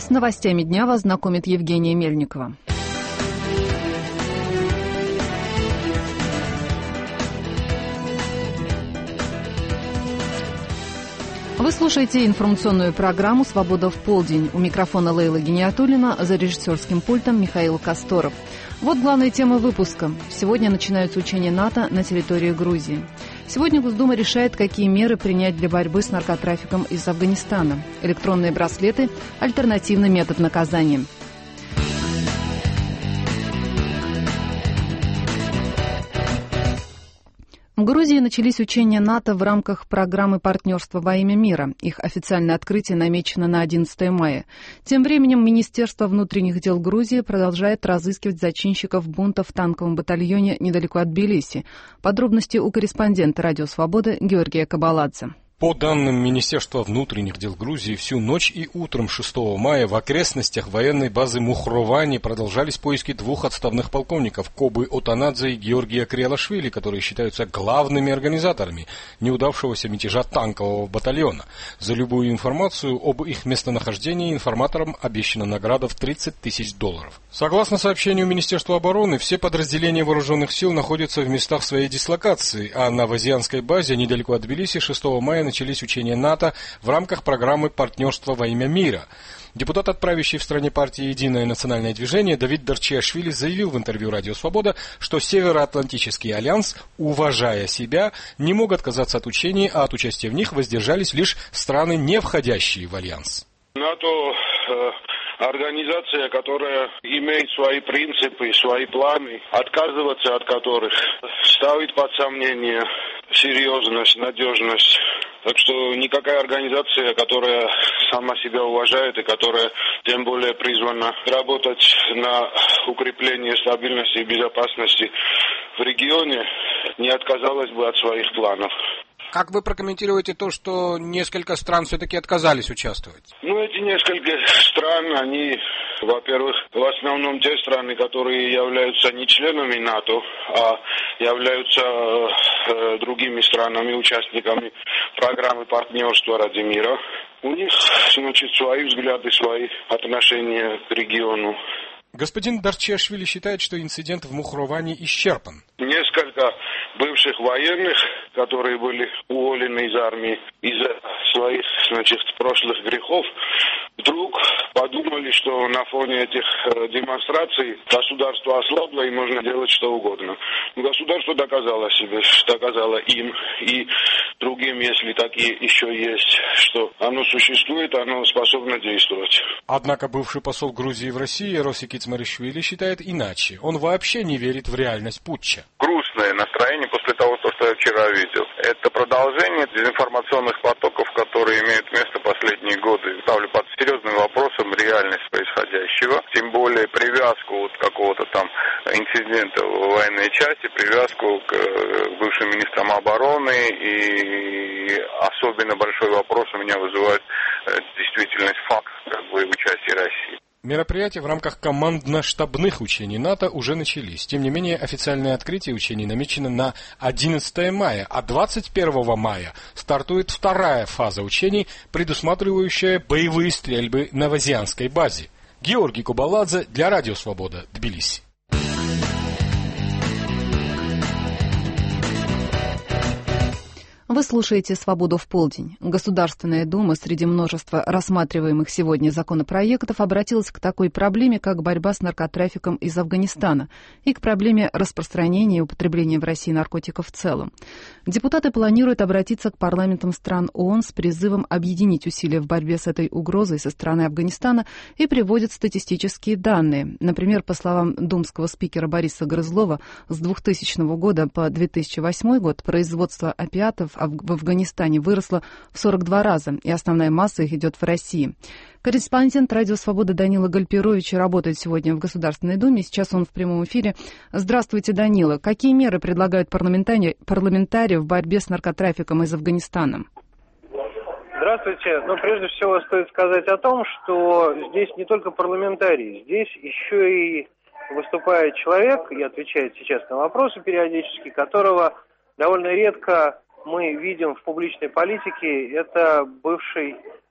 С новостями дня вас знакомит Евгения Мельникова. Вы слушаете информационную программу «Свобода в полдень». У микрофона Лейла Гиниатуллина, за режиссерским пультом Михаил Касторов. Вот главные темы выпуска. Сегодня начинаются учения НАТО на территории Грузии. Сегодня Госдума решает, какие меры принять для борьбы с наркотрафиком из Афганистана. Электронные браслеты – альтернативный метод наказания. В Грузии начались учения НАТО в рамках программы партнерства во имя мира. Их официальное открытие намечено на 11 мая. Тем временем Министерство внутренних дел Грузии продолжает разыскивать зачинщиков бунта в танковом батальоне недалеко от Тбилиси. Подробности у корреспондента «Радио Свобода» Георгия Кабаладзе. По данным Министерства внутренних дел Грузии, всю ночь и утром 6 мая в окрестностях военной базы Мухровани продолжались поиски двух отставных полковников Кобы Отанадзе и Георгия Криалашвили, которые считаются главными организаторами неудавшегося мятежа танкового батальона. За любую информацию об их местонахождении информаторам обещана награда в $30 тысяч. Согласно сообщению Министерства обороны, все подразделения вооруженных сил находятся в местах своей дислокации, а на Вазианской базе недалеко от Тбилиси 6 мая начались учения НАТО в рамках программы партнерства во имя мира. Депутат, отправивший в стране партии «Единое национальное движение» Давид Дарчиашвили заявил в интервью «Радио Свобода», что Североатлантический альянс, уважая себя, не мог отказаться от учений, а от участия в них воздержались лишь страны, не входящие в альянс. НАТО организация, которая имеет свои принципы, свои планы, отказываться от которых ставит под сомнение серьезность, надежность. Так что никакая организация, которая сама себя уважает и которая тем более призвана работать на укрепление стабильности и безопасности в регионе, не отказалась бы от своих планов. Как вы прокомментируете то, что несколько стран все-таки отказались участвовать? Эти несколько стран, они, во-первых, в основном те страны, которые являются не членами НАТО, а являются другими странами, участниками программы партнерства ради мира. У них, свои взгляды, свои отношения к региону. Господин Дарчиашвили считает, что инцидент в Мухровани исчерпан. Несколько бывших военных, которые были уволены из армии из-за своих, прошлых грехов, вдруг подумали, что на фоне этих демонстраций государство ослабло и можно делать что угодно. Государство доказало себе, доказало им и другим, если такие еще есть, что оно существует, оно способно действовать. Однако бывший посол Грузии в России Росик Ицмаришвили считает иначе. Он вообще не верит в реальность путча. Грустное настроение после того, что я вчера видел. Это продолжение дезинформационных потоков, которые имеют место последние годы. Ставлю под серьезным вопросом реальность происходящего. Тем более привязку какого-то там инцидента в военной части, привязку к бывшим министрам обороны. И особенно большой вопрос у меня вызывает действительность факт участия России. Мероприятия в рамках командно-штабных учений НАТО уже начались. Тем не менее, официальное открытие учений намечено на 11 мая, а 21 мая стартует вторая фаза учений, предусматривающая боевые стрельбы на Вазианской базе. Георгий Кабаладзе для Радио Свобода, Тбилиси. Вы слушаете «Свободу в полдень». Государственная Дума среди множества рассматриваемых сегодня законопроектов обратилась к такой проблеме, как борьба с наркотрафиком из Афганистана и к проблеме распространения и употребления в России наркотиков в целом. Депутаты планируют обратиться к парламентам стран ООН с призывом объединить усилия в борьбе с этой угрозой со стороны Афганистана и приводят статистические данные. Например, по словам думского спикера Бориса Грызлова, с 2000 года по 2008 год производство опиатов в Афганистане выросла в 42 раза, и основная масса их идет в России. Корреспондент «Радио Свобода» Данила Гальперович работает сегодня в Государственной Думе. Сейчас он в прямом эфире. Здравствуйте, Данила. Какие меры предлагают парламентарии в борьбе с наркотрафиком из Афганистана? Здравствуйте. Прежде всего стоит сказать о том, что здесь не только парламентарии, здесь еще и выступает человек и отвечает сейчас на вопросы периодически, которого довольно редко мы видим в публичной политике. Это бывший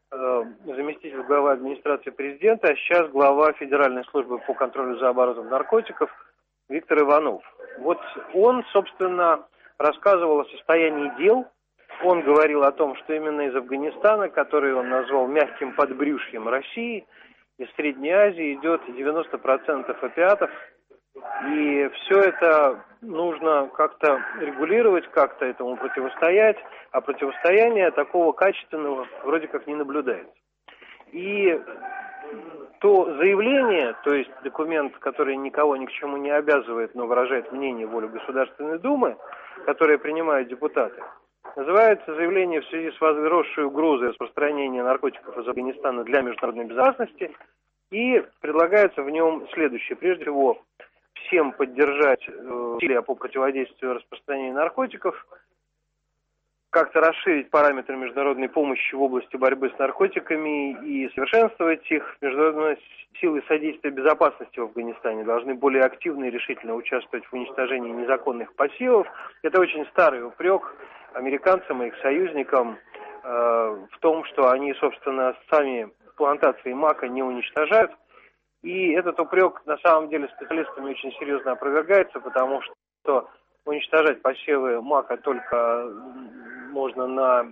заместитель главы администрации президента, а сейчас глава Федеральной службы по контролю за оборотом наркотиков Виктор Иванов. Вот он, собственно, рассказывал о состоянии дел. Он говорил о том, что именно из Афганистана, который он назвал мягким подбрюшьем России, из Средней Азии идет 90% опиатов. И все это нужно как-то регулировать, как-то этому противостоять, а противостояния такого качественного вроде как не наблюдается. И то заявление, то есть документ, который никого ни к чему не обязывает, но выражает мнение, волю Государственной Думы, которое принимают депутаты, называется заявление в связи с возросшей угрозой распространения наркотиков из Афганистана для международной безопасности, и предлагается в нем следующее. Прежде всего, всем поддержать усилия по противодействию распространению наркотиков, как-то расширить параметры международной помощи в области борьбы с наркотиками и совершенствовать их. Международные силы содействия безопасности в Афганистане должны более активно и решительно участвовать в уничтожении незаконных посевов. Это очень старый упрек американцам и их союзникам в том, что они, собственно, сами плантации мака не уничтожают. И этот упрек на самом деле специалистами очень серьезно опровергается, потому что уничтожать посевы мака только можно на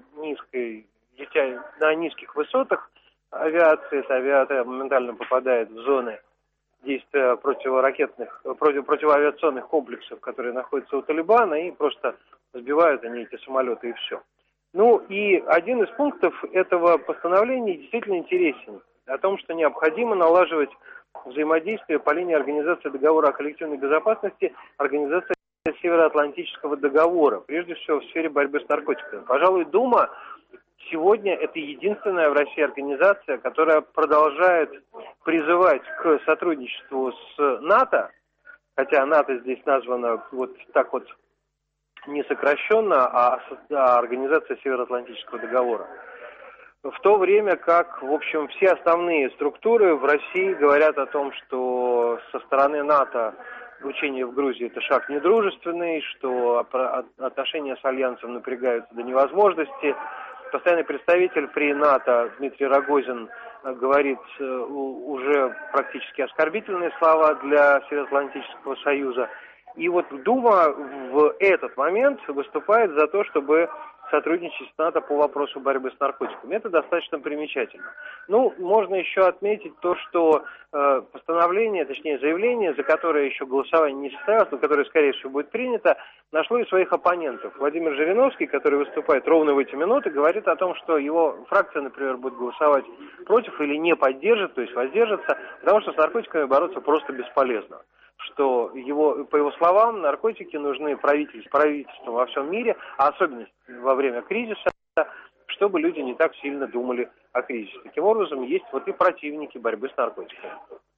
низких высотах авиации. Эта авиация моментально попадает в зоны действия противоавиационных комплексов, которые находятся у Талибана, и просто сбивают они эти самолеты, и все. Ну и один из пунктов этого постановления действительно интересен. О том, что необходимо налаживать взаимодействие по линии Организации договора о коллективной безопасности, Организации Североатлантического договора, прежде всего в сфере борьбы с наркотиками. Пожалуй, Дума сегодня это единственная в России организация, которая продолжает призывать к сотрудничеству с НАТО, хотя НАТО здесь названо вот так вот не сокращенно, а Организация Североатлантического договора. В то время как, в общем, все основные структуры в России говорят о том, что со стороны НАТО учение в Грузии – это шаг недружественный, что отношения с Альянсом напрягаются до невозможности. Постоянный представитель при НАТО Дмитрий Рогозин говорит уже практически оскорбительные слова для Североатлантического союза. И вот Дума в этот момент выступает за то, чтобы сотрудничать с НАТО по вопросу борьбы с наркотиками. Это достаточно примечательно. Ну, можно еще отметить то, что постановление, точнее заявление, за которое еще голосование не состоялось, но которое, скорее всего, будет принято, нашло и своих оппонентов. Владимир Жириновский, который выступает ровно в эти минуты, говорит о том, что его фракция, например, будет голосовать против или не поддержит, то есть воздержится, потому что с наркотиками бороться просто бесполезно. Что по его словам, наркотики нужны правительству во всем мире, а особенно во время кризиса, чтобы люди не так сильно думали о кризисе. Таким образом, есть вот и противники борьбы с наркотиками.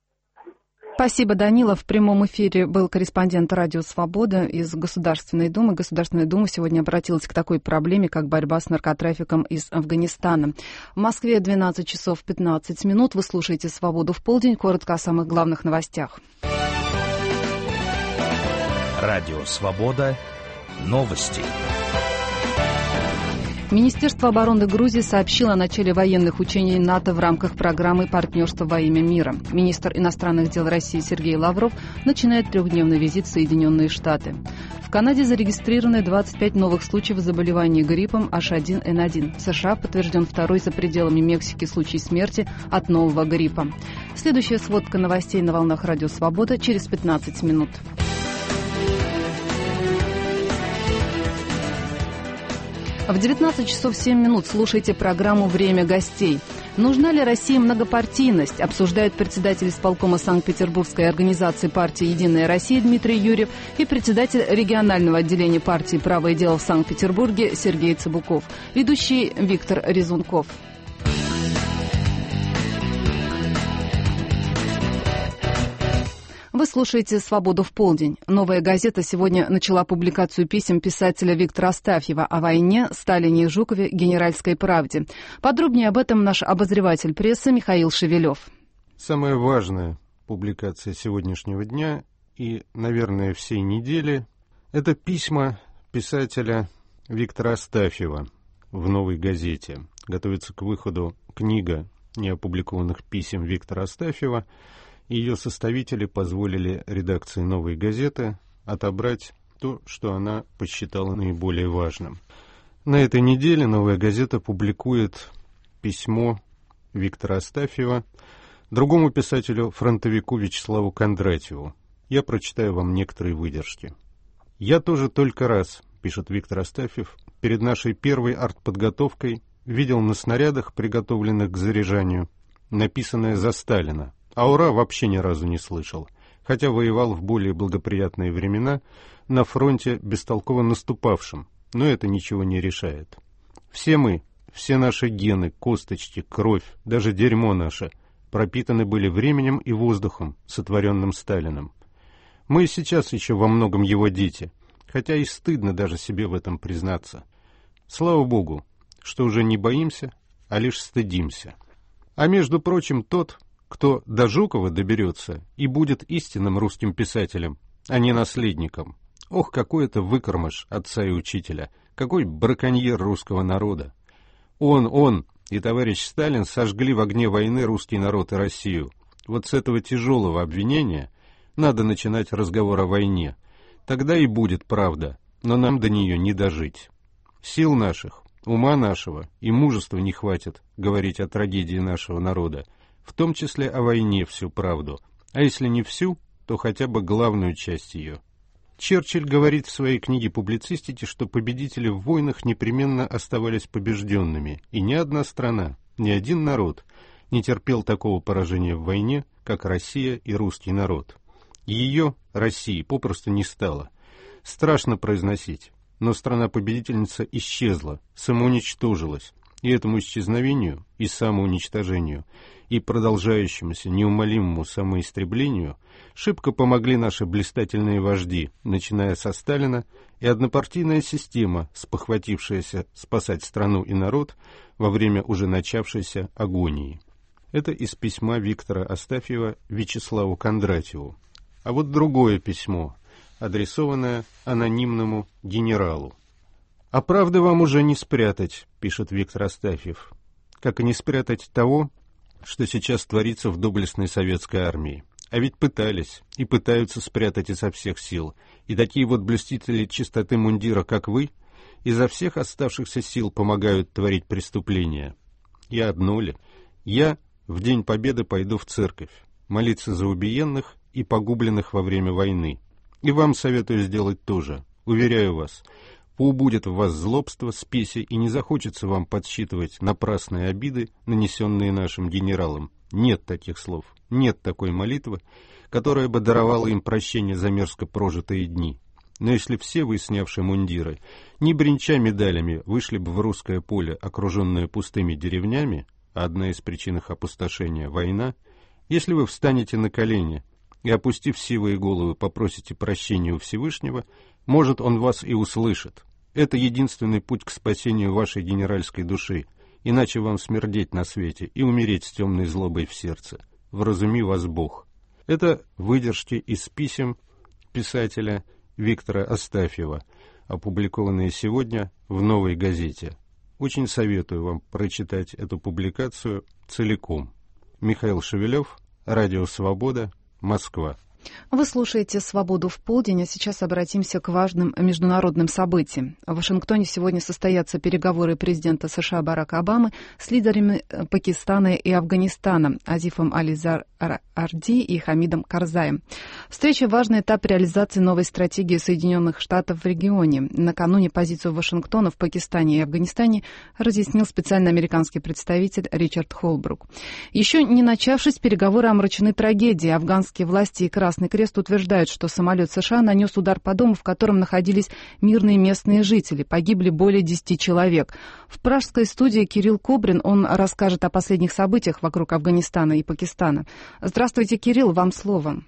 Спасибо, Данила. В прямом эфире был корреспондент «Радио Свобода» из Государственной Думы. Государственная Дума сегодня обратилась к такой проблеме, как борьба с наркотрафиком из Афганистана. В Москве 12 часов 15 минут. Вы слушаете «Свободу в полдень». Коротко о самых главных новостях. Радио «Свобода». Новости. Министерство обороны Грузии сообщило о начале военных учений НАТО в рамках программы «Партнерство во имя мира». Министр иностранных дел России Сергей Лавров начинает трехдневный визит в Соединенные Штаты. В Канаде зарегистрированы 25 новых случаев заболевания гриппом H1N1. В США подтвержден второй за пределами Мексики случай смерти от нового гриппа. Следующая сводка новостей на волнах «Радио Свобода» через 15 минут. В 19 часов 7 минут слушайте программу «Время гостей». Нужна ли России многопартийность, обсуждают председатель исполкома Санкт-Петербургской организации партии «Единая Россия» Дмитрий Юрьев и председатель регионального отделения партии «Правое дело» в Санкт-Петербурге Сергей Цыбуков. Ведущий Виктор Резунков. Вы слушаете «Свободу в полдень». «Новая газета» сегодня начала публикацию писем писателя Виктора Астафьева о войне, Сталине и Жукове, «Генеральской правде». Подробнее об этом наш обозреватель прессы Михаил Шевелев. Самая важная публикация сегодняшнего дня и, наверное, всей недели – это письма писателя Виктора Астафьева в «Новой газете». Готовится к выходу книга неопубликованных писем Виктора Астафьева. Ее составители позволили редакции «Новой газеты» отобрать то, что она посчитала наиболее важным. На этой неделе «Новая газета» публикует письмо Виктора Астафьева другому писателю-фронтовику Вячеславу Кондратьеву. Я прочитаю вам некоторые выдержки. «Я тоже только раз, — пишет Виктор Астафьев, — перед нашей первой артподготовкой видел на снарядах, приготовленных к заряжанию, написанное «За Сталина», а «Ура» вообще ни разу не слышал, хотя воевал в более благоприятные времена на фронте бестолково наступавшем, но это ничего не решает. Все мы, все наши гены, косточки, кровь, даже дерьмо наше пропитаны были временем и воздухом, сотворенным Сталиным. Мы и сейчас еще во многом его дети, хотя и стыдно даже себе в этом признаться. Слава Богу, что уже не боимся, а лишь стыдимся. А между прочим, тот, кто до Жукова доберется и будет истинным русским писателем, а не наследником. Ох, какой это выкормыш отца и учителя, какой браконьер русского народа. Он и товарищ Сталин сожгли в огне войны русский народ и Россию. Вот с этого тяжелого обвинения надо начинать разговор о войне. Тогда и будет правда, но нам до нее не дожить. Сил наших, ума нашего и мужества не хватит говорить о трагедии нашего народа, в том числе о войне всю правду, а если не всю, то хотя бы главную часть ее. Черчилль говорит в своей книге «Публицистики», что победители в войнах непременно оставались побежденными, и ни одна страна, ни один народ не терпел такого поражения в войне, как Россия и русский народ. Ее, России, попросту не стало. Страшно произносить, но страна-победительница исчезла, самоуничтожилась, и этому исчезновению и самоуничтожению и продолжающемуся неумолимому самоистреблению шибко помогли наши блистательные вожди, начиная со Сталина, и однопартийная система, спохватившаяся спасать страну и народ во время уже начавшейся агонии. Это из письма Виктора Астафьева Вячеславу Кондратьеву. А вот другое письмо, адресованное анонимному генералу. «А правды вам уже не спрятать», — пишет Виктор Астафьев, «как и не спрятать того, что сейчас творится в доблестной советской армии. А ведь пытались и пытаются спрятать изо всех сил, и такие вот блюстители чистоты мундира, как вы, изо всех оставшихся сил помогают творить преступления. Я одно ли? Я в День Победы пойду в церковь, молиться за убиенных и погубленных во время войны. И вам советую сделать то же. Уверяю вас, поубудет в вас злобство, спеси, и не захочется вам подсчитывать напрасные обиды, нанесенные нашим генералам. Нет таких слов, нет такой молитвы, которая бы даровала им прощение за мерзко прожитые дни. Но если все вы, снявшие мундиры, не бренча медалями, вышли бы в русское поле, окруженное пустыми деревнями, а одна из причин их опустошения — война, если вы встанете на колени и, опустив сивые головы, попросите прощения у Всевышнего, может, он вас и услышит. Это единственный путь к спасению вашей генеральской души, иначе вам смердеть на свете и умереть с темной злобой в сердце. Вразуми вас Бог». Это выдержки из писем писателя Виктора Астафьева, опубликованные сегодня в «Новой газете». Очень советую вам прочитать эту публикацию целиком. Михаил Шевелев, Радио Свобода, Москва. Вы слушаете «Свободу в полдень», а сейчас обратимся к важным международным событиям. В Вашингтоне сегодня состоятся переговоры президента США Барака Обамы с лидерами Пакистана и Афганистана Азифом Али-Зарди и Хамидом Карзаем. Встреча – важный этап реализации новой стратегии Соединенных Штатов в регионе. Накануне позицию Вашингтона в Пакистане и Афганистане разъяснил специальный американский представитель Ричард Холбрук. Еще не начавшись, переговоры омрачены трагедией. Афганские власти и Красный Крест утверждают, что самолет США нанес удар по дому, в котором находились мирные местные жители. Погибли более 10 человек. В пражской студии Кирилл Кобрин. Он расскажет о последних событиях вокруг Афганистана и Пакистана. Здравствуйте, Кирилл, вам слово.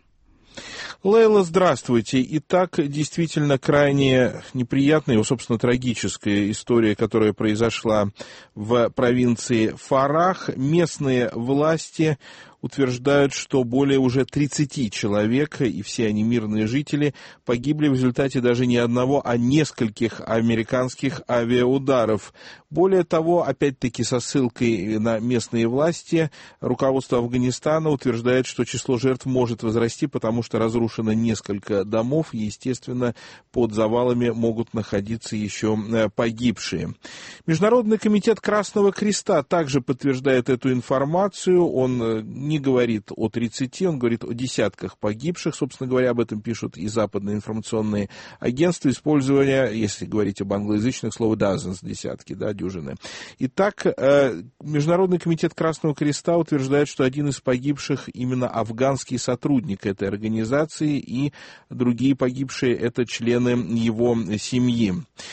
Лейла, здравствуйте. Итак, действительно крайне неприятная, собственно, трагическая история, которая произошла в провинции Фарах. Местные власти утверждают, что более уже 30 человек, и все они мирные жители, погибли в результате даже не одного, а нескольких американских авиаударов. Более того, опять-таки со ссылкой на местные власти, руководство Афганистана утверждает, что число жертв может возрасти, потому что разрушено несколько домов, и, естественно, под завалами могут находиться еще погибшие. Международный комитет Красного Креста также подтверждает эту информацию. Он не говорит о 30, он говорит о десятках погибших. Собственно говоря, об этом пишут и западные информационные агентства, используя, если говорить об англоязычных, слово dozens, десятки, да, дюжины. Итак, Международный комитет Красного Креста утверждает, что один из погибших именно афганский сотрудник этой организации, и другие погибшие — это члены его семьи.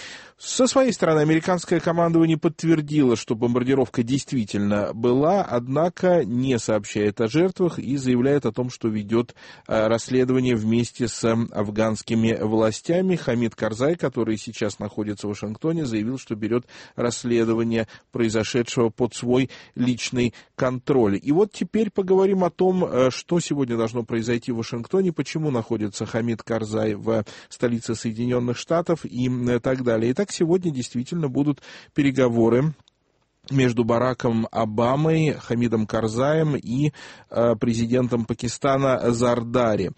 Со своей стороны, американское командование подтвердило, что бомбардировка действительно была, однако не сообщает о жертвах и заявляет о том, что ведет расследование вместе с афганскими властями. Хамид Карзай, который сейчас находится в Вашингтоне, заявил, что берет расследование произошедшего под свой личный контроль. И вот теперь поговорим о том, что сегодня должно произойти в Вашингтоне, почему находится Хамид Карзай в столице Соединенных Штатов и так далее. Итак, сегодня действительно будут переговоры между Бараком Обамой, Хамидом Карзаем и президентом Пакистана Зардари.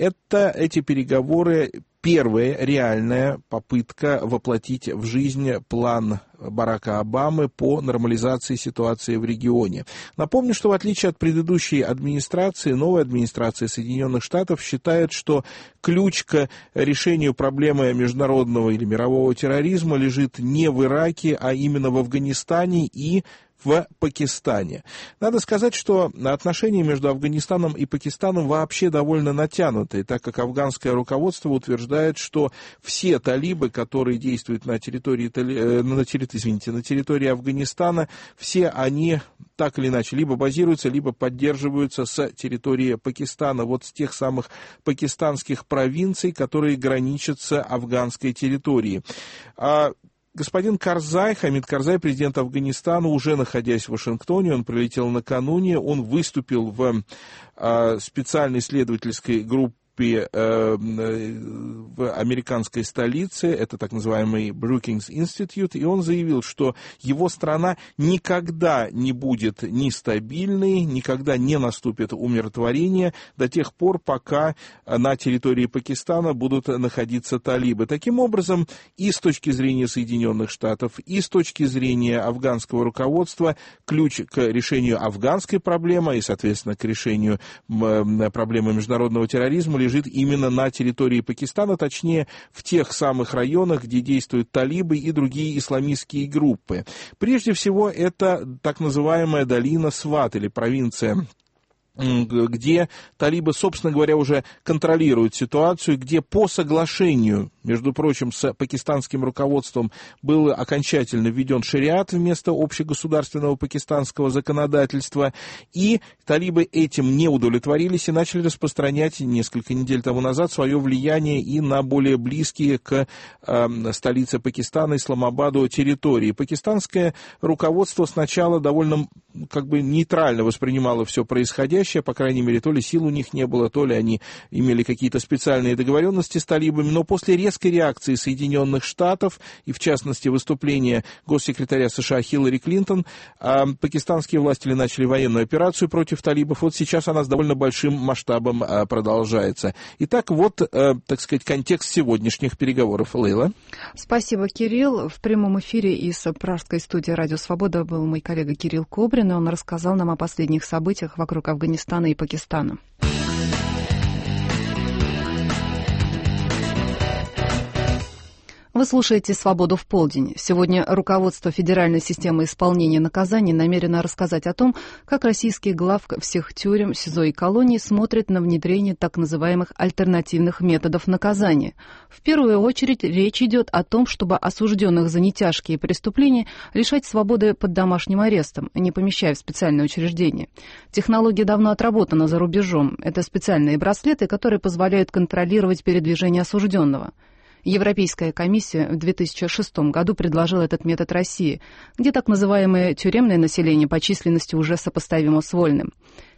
Эти переговоры первая реальная попытка воплотить в жизнь план Барака Обамы по нормализации ситуации в регионе. Напомню, что в отличие от предыдущей администрации, новая администрация Соединенных Штатов считает, что ключ к решению проблемы международного или мирового терроризма лежит не в Ираке, а именно в Афганистане и в Пакистане. Надо сказать, что отношения между Афганистаном и Пакистаном вообще довольно натянутые, так как афганское руководство утверждает, что все талибы, которые действуют на территории Афганистана, все они так или иначе либо базируются, либо поддерживаются с территории Пакистана, вот с тех самых пакистанских провинций, которые граничат с афганской территорией. Господин Карзай, Хамид Карзай, президент Афганистана, уже находясь в Вашингтоне, он прилетел накануне, он выступил в специальной исследовательской группе в американской столице, это так называемый Brookings Institute, и он заявил, что его страна никогда не будет нестабильной, никогда не наступит умиротворение до тех пор, пока на территории Пакистана будут находиться талибы. Таким образом, и с точки зрения Соединенных Штатов, и с точки зрения афганского руководства, ключ к решению афганской проблемы и, соответственно, к решению проблемы международного терроризма лежит именно на территории Пакистана, точнее, в тех самых районах, где действуют талибы и другие исламистские группы. Прежде всего, это так называемая долина Сват, или провинция, где талибы, собственно говоря, уже контролируют ситуацию, где по соглашению, между прочим, с пакистанским руководством был окончательно введен шариат вместо общегосударственного пакистанского законодательства, и талибы этим не удовлетворились и начали распространять несколько недель тому назад свое влияние и на более близкие к столице Пакистана, Исламабаду, территории. Пакистанское руководство сначала довольно нейтрально воспринимало все происходящее, по крайней мере, то ли сил у них не было, то ли они имели какие-то специальные договоренности с талибами, но после резкой реакции Соединенных Штатов, и в частности выступления госсекретаря США Хиллари Клинтон, пакистанские власти начали военную операцию против талибов. Вот сейчас она с довольно большим масштабом продолжается. Итак, вот, так сказать, контекст сегодняшних переговоров. Лейла. Спасибо, Кирилл. В прямом эфире из пражской студии «Радио Свобода» был мой коллега Кирилл Кобрин, и он рассказал нам о последних событиях вокруг Афганистана и Пакистана. Вы слушаете «Свободу в полдень». Сегодня руководство Федеральной системы исполнения наказаний намерено рассказать о том, как российский главк всех тюрем, СИЗО и колоний смотрит на внедрение так называемых альтернативных методов наказания. В первую очередь речь идет о том, чтобы осужденных за нетяжкие преступления лишать свободы под домашним арестом, не помещая в специальное учреждение. Технология давно отработана за рубежом. Это специальные браслеты, которые позволяют контролировать передвижение осужденного. Европейская комиссия в 2006 году предложила этот метод России, где так называемое тюремное население по численности уже сопоставимо с вольным.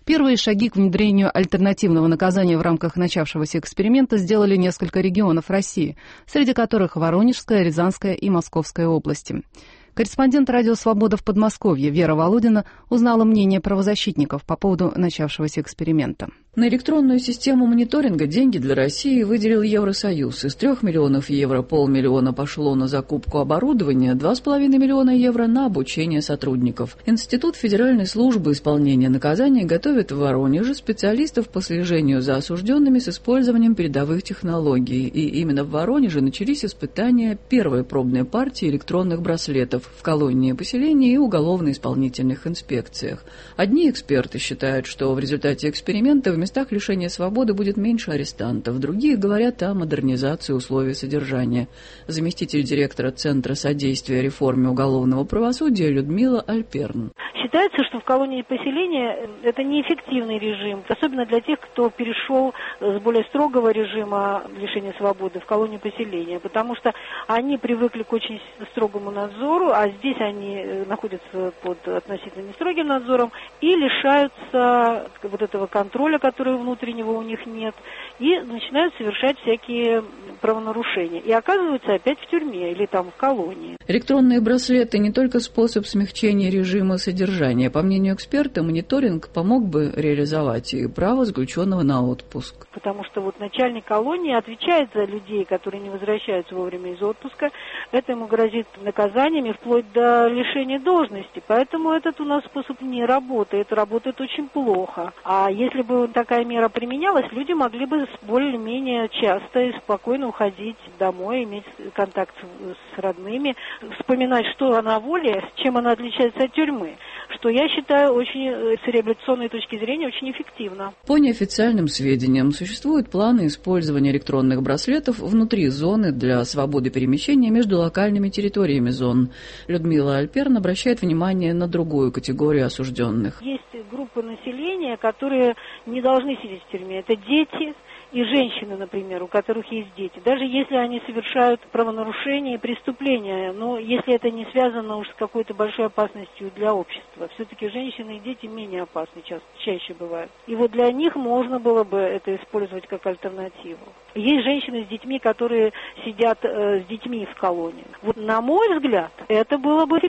Первые шаги к внедрению альтернативного наказания в рамках начавшегося эксперимента сделали несколько регионов России, среди которых Воронежская, Рязанская и Московская области. Корреспондент «Радио Свобода» в Подмосковье Вера Володина узнала мнение правозащитников по поводу начавшегося эксперимента. На электронную систему мониторинга деньги для России выделил Евросоюз. Из 3 миллионов евро 500 000 пошло на закупку оборудования, 2,5 миллиона евро на обучение сотрудников. Институт Федеральной службы исполнения наказаний готовит в Воронеже специалистов по слежению за осужденными с использованием передовых технологий. И именно в Воронеже начались испытания первой пробной партии электронных браслетов в колонии поселения и уголовно-исполнительных инспекциях. Одни эксперты считают, что в результате эксперимента в местах лишения свободы будет меньше арестантов, другие говорят о модернизации условий содержания. Заместитель директора Центра содействия реформе уголовного правосудия Людмила Альперн. Считается, что в колонии поселения это неэффективный режим, особенно для тех, кто перешел с более строгого режима лишения свободы в колонию поселения, потому что они привыкли к очень строгому надзору, а здесь они находятся под относительно нестрогим надзором и лишаются вот этого контроля, которого внутреннего у них нет, и начинают совершать всякие правонарушения. И оказываются опять в тюрьме или там в колонии. Электронные браслеты не только способ смягчения режима содержания. По мнению эксперта, мониторинг помог бы реализовать и право заключенного на отпуск. Потому что вот начальник колонии отвечает за людей, которые не возвращаются вовремя из отпуска. Это ему грозит наказаниями вплоть до лишения должности. Поэтому этот у нас способ не работает. Работает очень плохо. А если бы такая мера применялась, люди могли бы более-менее часто и спокойно уходить домой, иметь контакт с родными, вспоминать, что она воле, чем она отличается от тюрьмы, что я считаю очень, с реабилитационной точки зрения, очень эффективно. По неофициальным сведениям, существуют планы использования электронных браслетов внутри зоны для свободы перемещения между локальными территориями зон. Людмила Альперн обращает внимание на другую категорию осужденных. Есть группы населения, которые не должны сидеть в тюрьме. Это дети и женщины, например, у которых есть дети. Даже если они совершают правонарушения и преступления, но если это не связано уж с какой-то большой опасностью для общества, все-таки женщины и дети менее опасны, чаще бывают. И вот для них можно было бы это использовать как альтернативу. Есть женщины с детьми, которые сидят с детьми в колонии. Вот на мой взгляд, это было бы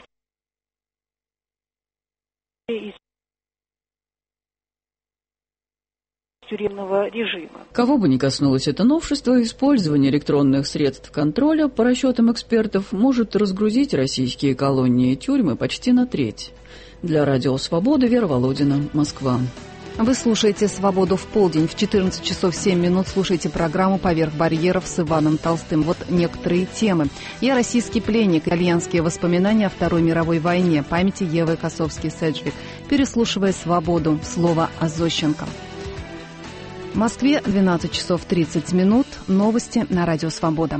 тюремного режима. Кого бы ни коснулось это новшество, использование электронных средств контроля, по расчетам экспертов, может разгрузить российские колонии и тюрьмы почти на треть. Для Радио Свобода Вера Володина, Москва. Вы слушаете «Свободу в полдень». В 14 часов 7 минут слушайте программу «Поверх барьеров» с Иваном Толстым. Вот некоторые темы. «Я российский пленник. Итальянские воспоминания о Второй мировой войне». Памяти Евы Косовский-Седжвик. Переслушивая «Свободу». Слово о Зощенко. В Москве 12 часов 30 минут. Новости на Радио Свобода.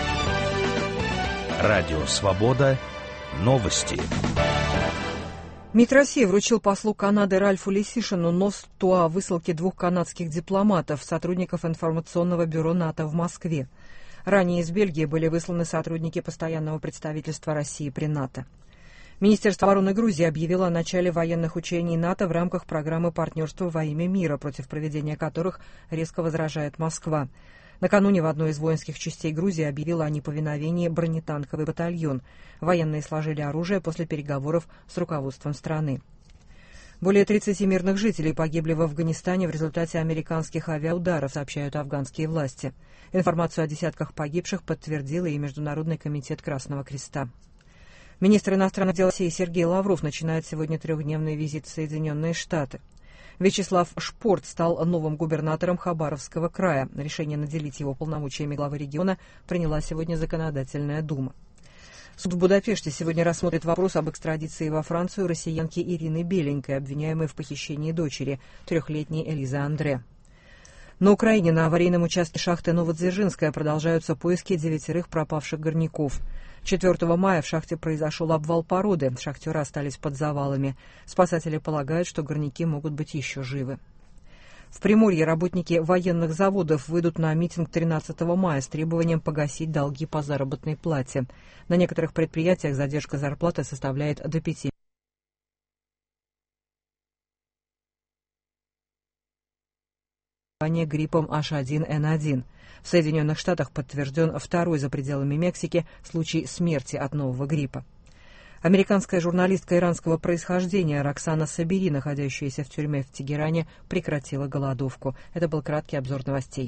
Радио Свобода. Новости. МИД России вручил послу Канады Ральфу Лисишину ноту о высылке 2 канадских дипломатов, сотрудников информационного бюро НАТО в Москве. Ранее из Бельгии были высланы сотрудники постоянного представительства России при НАТО. Министерство обороны Грузии объявило о начале военных учений НАТО в рамках программы партнерства во имя мира, против проведения которых резко возражает Москва. Накануне в одной из воинских частей Грузии объявила о неповиновении бронетанковый батальон. Военные сложили оружие после переговоров с руководством страны. Более 30 мирных жителей погибли в Афганистане в результате американских авиаударов, сообщают афганские власти. Информацию о десятках погибших подтвердил и Международный комитет Красного Креста. Министр иностранных дел России Сергей Лавров начинает сегодня 3-дневный визит в Соединенные Штаты. Вячеслав Шпорт стал новым губернатором Хабаровского края. Решение наделить его полномочиями главы региона приняла сегодня Законодательная дума. Суд в Будапеште сегодня рассмотрит вопрос об экстрадиции во Францию россиянки Ирины Беленькой, обвиняемой в похищении дочери, 3-летней Элизы Андре. На Украине на аварийном участке шахты Новодзержинская продолжаются поиски 9 пропавших горняков. 4 мая в шахте произошел обвал породы, шахтеры остались под завалами. Спасатели полагают, что горняки могут быть еще живы. В Приморье работники военных заводов выйдут на митинг 13 мая с требованием погасить долги по заработной плате. На некоторых предприятиях задержка зарплаты составляет до 5 гриппом H1N1. В Соединенных Штатах подтвержден второй за пределами Мексики случай смерти от нового гриппа. Американская журналистка иранского происхождения Роксана Сабири, находящаяся в тюрьме в Тегеране, прекратила голодовку. Это был краткий обзор новостей.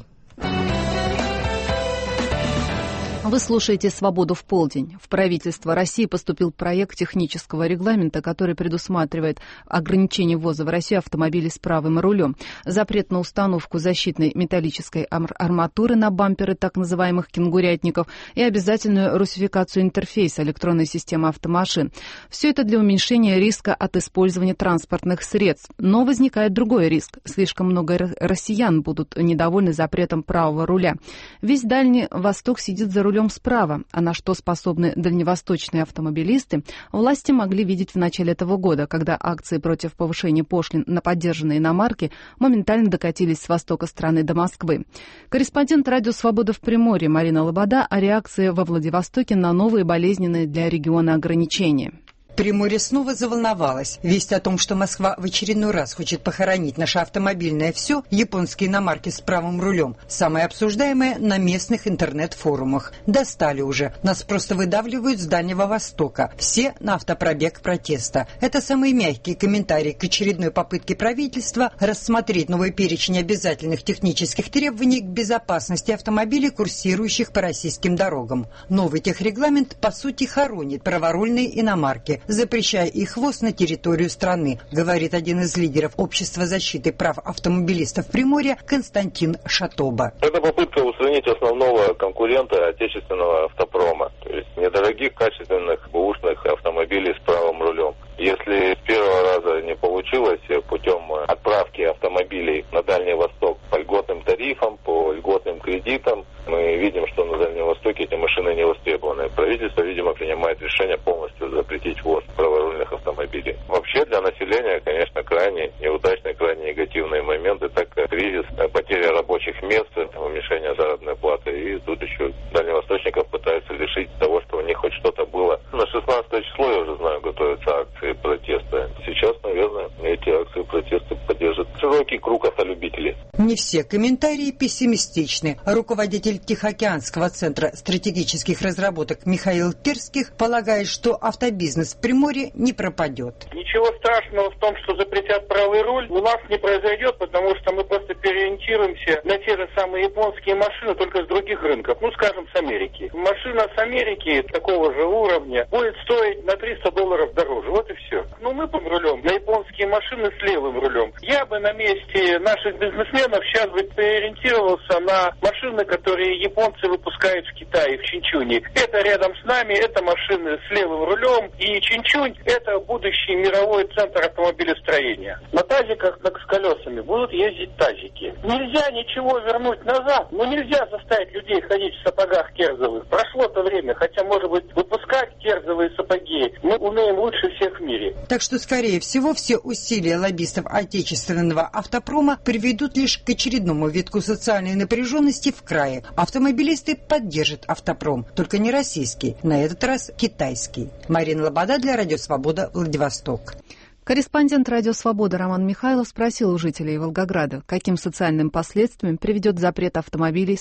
Вы слушаете «Свободу в полдень». В правительство России поступил проект технического регламента, который предусматривает ограничение ввоза в Россию автомобилей с правым рулем, запрет на установку защитной металлической арматуры на бамперы так называемых кенгурятников и обязательную русификацию интерфейса электронной системы автомашин. Все это для уменьшения риска от использования транспортных средств. Но возникает другой риск. Слишком много россиян будут недовольны запретом правого руля. Весь Дальний Восток сидит за рулем справа, а на что способны дальневосточные автомобилисты, власти могли видеть в начале этого года, когда акции против повышения пошлин на поддержанные иномарки моментально докатились с востока страны до Москвы. Корреспондент «Радио Свобода» в Приморье Марина Лобода о реакции во Владивостоке на новые болезненные для региона ограничения. Приморье снова заволновалось. Весть о том, что Москва в очередной раз хочет похоронить наше автомобильное все, японские иномарки с правым рулем, самое обсуждаемое на местных интернет-форумах. Достали уже. Нас просто выдавливают с Дальнего Востока. Все на автопробег протеста. Это самые мягкие комментарии к очередной попытке правительства рассмотреть новый перечень обязательных технических требований к безопасности автомобилей, курсирующих по российским дорогам. Новый техрегламент, по сути, хоронит праворульные иномарки, запрещая их ввоз на территорию страны, говорит один из лидеров Общества защиты прав автомобилистов Приморья Константин Шатоба. Это попытка устранить основного конкурента отечественного автопрома, то есть недорогих, качественных, бэушных автомобилей с правым рулем. Если с первого раза не получилось путем отправки автомобилей на Дальний Восток по льготным тарифам, по льготным кредитам, мы видим, что на Дальнем Востоке эти машины не востребованы. Правительство, видимо, принимает решение полностью запретить ввоз праворульных автомобилей. Вообще для населения, конечно, крайне неудачные, крайне негативные моменты, так как кризис, потеря рабочих мест, уменьшение заработной платы. И тут еще дальневосточников пытаются лишить того, что у них хоть что-то было. На 16 число, я уже знаю, готовятся акции протеста. Сейчас, наверное, эти акции протеста поддержат широкий круг автолюбителей. Не все комментарии пессимистичны. Руководитель Тихоокеанского центра стратегических разработок Михаил Терских полагает, что автобизнес в Приморье не пропадет. Ничего страшного в том, что запретят правый руль, у нас не произойдет, потому что мы просто переориентируемся на те же самые японские машины, только с других рынков, скажем, с Америки. Машина с Америки такого же уровня будет стоить на $300 дороже, вот и все. Мы под рулем на японские машины с левым рулем. Я бы на месте наших бизнесменов сейчас бы переориентировался на машины, которые японцы выпускают в Китае, в Чинчуне. Это рядом с нами, это машины с левым рулем, и Чинчунь – это будущий мировой центр автомобилестроения. На тазиках с колесами будут ездить тазики. Нельзя ничего вернуть назад, нельзя заставить людей ходить в сапогах керзовых. Прошло то время, хотя, может быть, выпускать керзовые сапоги мы умеем лучше всех в мире. Так что, скорее всего, все усилия лоббистов отечественного автопрома приведут лишь к очередному витку социальной напряженности в крае. Автомобилисты поддержат автопром, только не российский, на этот раз китайский. Марина Лобода для Радио Свобода, Владивосток. Корреспондент «Радио Свобода» Роман Михайлов спросил у жителей Волгограда, каким социальным последствиям приведет запрет автомобилей с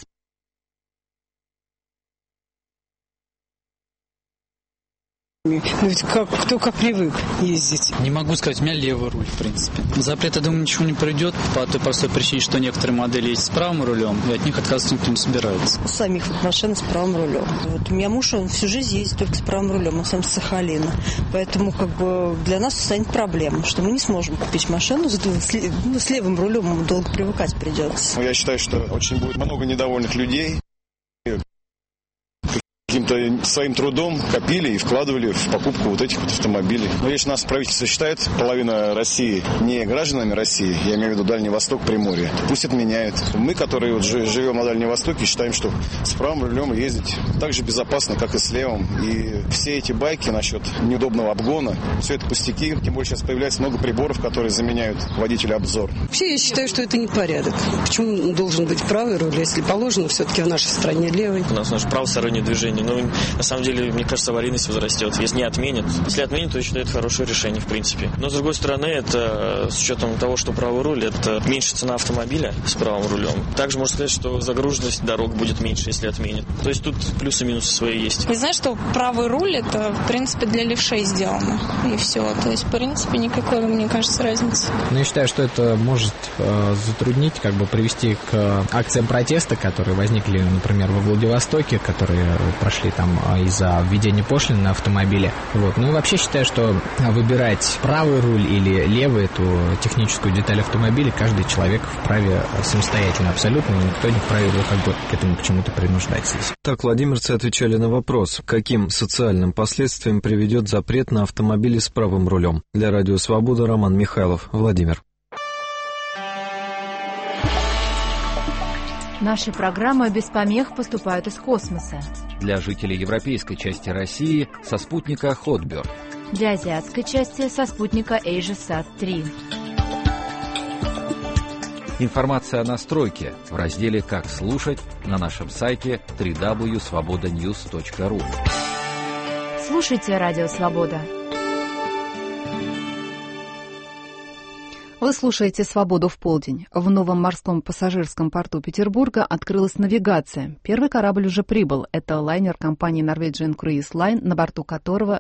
Ведь кто как привык ездить. Не могу сказать, у меня левый руль, в принципе. Запрет, я думаю, ничего не пройдет по той простой причине, что некоторые модели есть с правым рулем, и от них отказываться никто не собирается. У самих машин с правым рулем. У меня муж, он всю жизнь ездит только с правым рулем, он сам с Сахалина. Поэтому для нас станет проблема, что мы не сможем купить машину с левым рулем, долго привыкать придется. Я считаю, что очень будет много недовольных людей. Каким-то своим трудом копили и вкладывали в покупку вот этих вот автомобилей. Но если нас правительство считает половина России не гражданами России, я имею в виду Дальний Восток, Приморье, пусть отменяют. Мы, которые живем на Дальнем Востоке, считаем, что с правым рулем ездить так же безопасно, как и с левым. И все эти байки насчет неудобного обгона, все это пустяки. Тем более сейчас появляется много приборов, которые заменяют водителю обзор. Вообще я считаю, что это непорядок. Почему должен быть правый руль, если положено все-таки в нашей стране левый? У нас правостороннее движение но на самом деле, мне кажется, аварийность возрастет, если не отменят. Если отменят, то я считаю, это хорошее решение, в принципе. Но, с другой стороны, это с учетом того, что правый руль, это меньше цена автомобиля с правым рулем. Также можно сказать, что загруженность дорог будет меньше, если отменят. То есть тут плюсы и минусы свои есть. Я знаю, что правый руль это, в принципе, для левшей сделано. И все. То есть, в принципе, никакой, мне кажется, разницы. Но я считаю, что это может затруднить, привести к акциям протеста, которые возникли, например, во Владивостоке, которые прошли там из-за введения пошлин на автомобили. Ну и вообще считаю, что выбирать правый руль или левый, эту техническую деталь автомобиля, каждый человек вправе самостоятельно абсолютно, и никто не вправе его к этому почему-то принуждать здесь. Так владимирцы отвечали на вопрос, каким социальным последствиям приведет запрет на автомобили с правым рулем. Для Радио Свобода Роман Михайлов, Владимир. Наши программы без помех поступают из космоса. Для жителей европейской части России со спутника Hotbird. Для азиатской части со спутника AsiaSat-3. Информация о настройке в разделе «Как слушать» на нашем сайте www.svobodanews.ru. Слушайте Радио Свобода. Вы слушаете «Свободу в полдень». В новом морском пассажирском порту Петербурга открылась навигация. Первый корабль уже прибыл. Это лайнер компании Norwegian Cruise Line, на борту которого